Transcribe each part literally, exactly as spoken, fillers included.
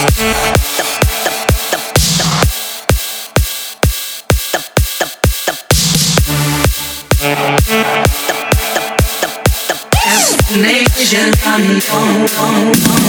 Nation unknown.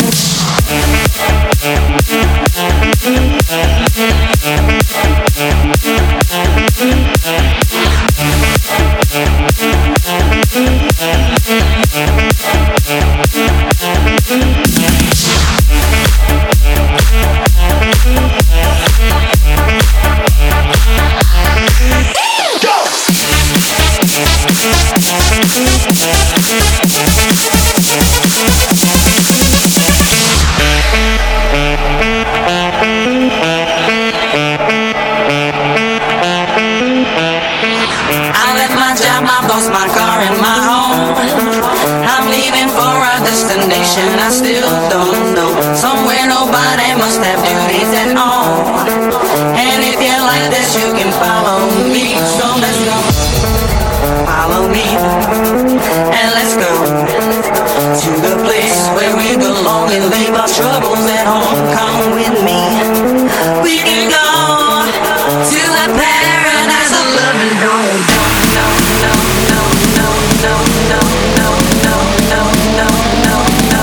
I still don't know. Somewhere nobody must have duties at all. And if you like this, you can follow me. So let's go. Follow me. And let's go to the place where we belong and leave our troubles at home. Come with me. We can go to a paradise of love and home. No, no, no, no, no, no, no, no, no, no, no.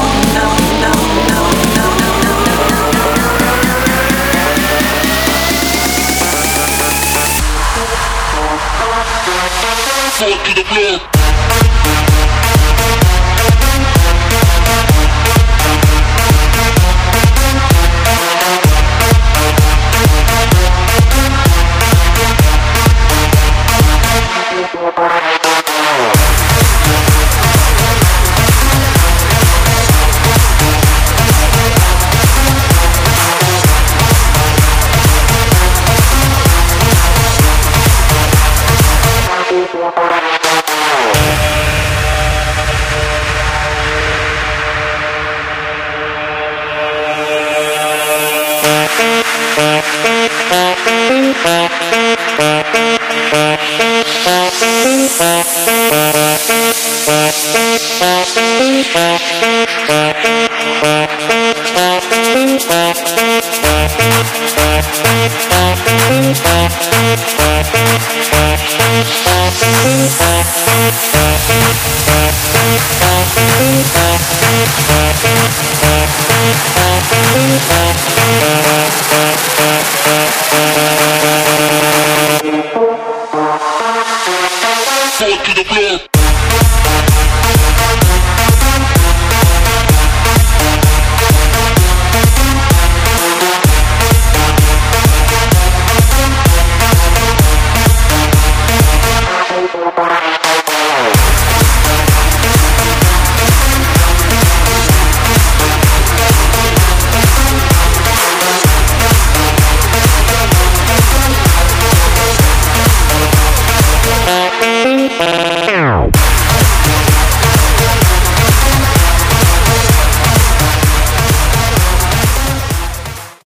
To the floor. To the floor. Bye.